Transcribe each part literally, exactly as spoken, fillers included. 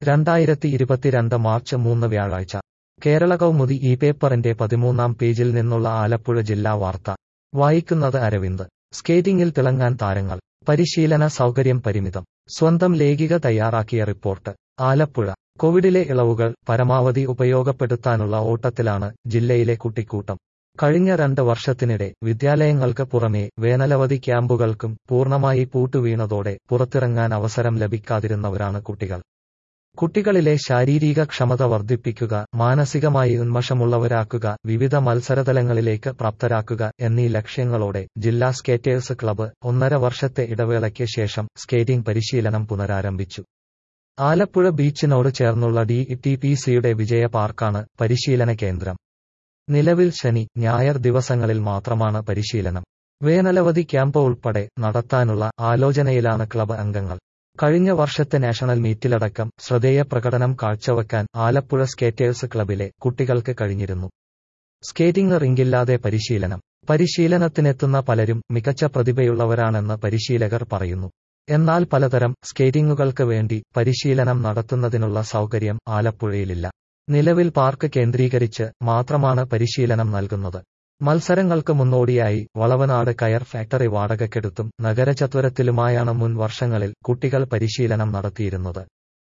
രണ്ടായിരത്തി ഇരുപത്തിരണ്ട് മാർച്ച് മൂന്ന് വ്യാഴാഴ്ച കേരള കൗമുദി ഈ പേപ്പറിന്റെ പതിമൂന്നാം പേജിൽ നിന്നുള്ള ആലപ്പുഴ ജില്ലാ വാർത്ത വായിക്കുന്നത് അരവിന്ദ്. സ്കേറ്റിംഗിൽ തിളങ്ങാൻ താരങ്ങൾ, പരിശീലന സൗകര്യം പരിമിതം. സ്വന്തം ലേഖിക തയ്യാറാക്കിയ റിപ്പോർട്ട്. ആലപ്പുഴ. കോവിഡിലെ ഇളവുകൾ പരമാവധി ഉപയോഗപ്പെടുത്താനുള്ള ഓട്ടത്തിലാണ് ജില്ലയിലെ കുട്ടിക്കൂട്ടം. കഴിഞ്ഞ രണ്ട് വർഷത്തിനിടെ വിദ്യാലയങ്ങൾക്ക് പുറമേ വേനലവധി ക്യാമ്പുകൾക്കും പൂർണ്ണമായി പൂട്ടുവീണതോടെ പുറത്തിറങ്ങാൻ അവസരം ലഭിക്കാതിരുന്നവരാണ് കുട്ടികൾ. കുട്ടികളിലെ ശാരീരിക ക്ഷമത വർദ്ധിപ്പിക്കുക, മാനസികമായി ഉന്മേഷമുള്ളവരാക്കുക, വിവിധ മത്സരതലങ്ങളിലേക്ക് പ്രാപ്തരാക്കുക എന്നീ ലക്ഷ്യങ്ങളോടെ ജില്ലാ സ്കേറ്റേഴ്സ് ക്ലബ്ബ് ഒന്നര വർഷത്തെ ഇടവേളയ്ക്ക് ശേഷം സ്കേറ്റിംഗ് പരിശീലനം പുനരാരംഭിച്ചു. ആലപ്പുഴ ബീച്ചിനോട് ചേർന്നുള്ള ഡി ടി പി സിയുടെ വിജയ പാർക്കാണ് പരിശീലന കേന്ദ്രം. നിലവിൽ ശനി, ഞായർ ദിവസങ്ങളിൽ മാത്രമാണ് പരിശീലനം. വേനലവധി ക്യാമ്പ് ഉൾപ്പെടെ നടത്താനുള്ള ആലോചനയിലാണ് ക്ലബ്ബ് അംഗങ്ങൾ. കഴിഞ്ഞ വർഷത്തെ നാഷണൽ മീറ്റിലടക്കം ശ്രദ്ധേയ പ്രകടനം കാഴ്ചവെക്കാൻ ആലപ്പുഴ സ്കേറ്റേഴ്സ് ക്ലബ്ബിലെ കുട്ടികൾക്ക് കഴിഞ്ഞിരുന്നു. സ്കേറ്റിംഗ് റിങ്കില്ലാതെ പരിശീലനം. പരിശീലനത്തിനെത്തുന്ന പലരും മികച്ച പ്രതിഭയുള്ളവരാണെന്ന് പരിശീലകർ പറയുന്നു. എന്നാൽ പലതരം സ്കേറ്റിംഗുകൾക്ക് വേണ്ടി പരിശീലനം നടത്തുന്നതിനുള്ള സൗകര്യം ആലപ്പുഴയിലില്ല. നിലവിൽ പാർക്ക് കേന്ദ്രീകരിച്ച് മാത്രമാണ് പരിശീലനം നൽകുന്നത്. മത്സരങ്ങൾക്ക് മുന്നോടിയായി വളവനാട് കയർ ഫാക്ടറി വാടകയ്ക്കെടുത്തും നഗരചത്വരത്തിലുമായാണ് മുൻ വർഷങ്ങളിൽ കുട്ടികൾ പരിശീലനം നടത്തിയിരുന്നത്.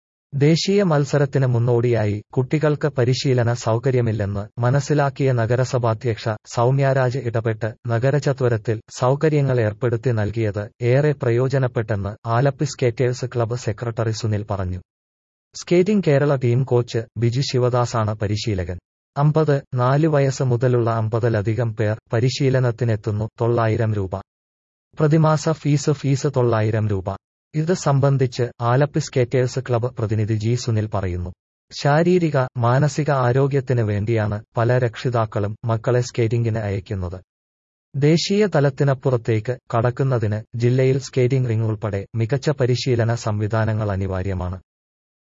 ദേശീയ മത്സരത്തിന് മുന്നോടിയായി കുട്ടികൾക്ക് പരിശീലന സൗകര്യമില്ലെന്ന് മനസ്സിലാക്കിയ നഗരസഭാധ്യക്ഷ സൗമ്യരാജ് ഇടപെട്ട് നഗരചത്വരത്തിൽ സൗകര്യങ്ങൾ ഏർപ്പെടുത്തി നൽകിയത് ഏറെ പ്രയോജനപ്പെട്ടെന്ന് Alleppey skaters club secretary Sunil പറഞ്ഞു. Skating Kerala team coach Biju ശിവദാസാണ് പരിശീലകൻ. അമ്പത് നാല് വയസ്സ് മുതലുള്ള അമ്പതിലധികം പേർ പരിശീലനത്തിനെത്തുന്നു. തൊള്ളായിരം രൂപ പ്രതിമാസ ഫീസ് ഫീസ് തൊള്ളായിരം രൂപ. ഇത് സംബന്ധിച്ച് ആലപ്പി സ്കേറ്റേഴ്സ് ക്ലബ്ബ് പ്രതിനിധി ജി സുനിൽ പറയുന്നു. ശാരീരിക മാനസിക ആരോഗ്യത്തിന് വേണ്ടിയാണ് പല രക്ഷിതാക്കളും മക്കളെ സ്കേറ്റിംഗിന് അയക്കുന്നത്. ദേശീയ തലത്തിനപ്പുറത്തേക്ക് കടക്കുന്നതിന് ജില്ലയിൽ സ്കേറ്റിംഗ് റിംഗ് ഉൾപ്പെടെ മികച്ച പരിശീലന സംവിധാനങ്ങൾ അനിവാര്യമാണ്.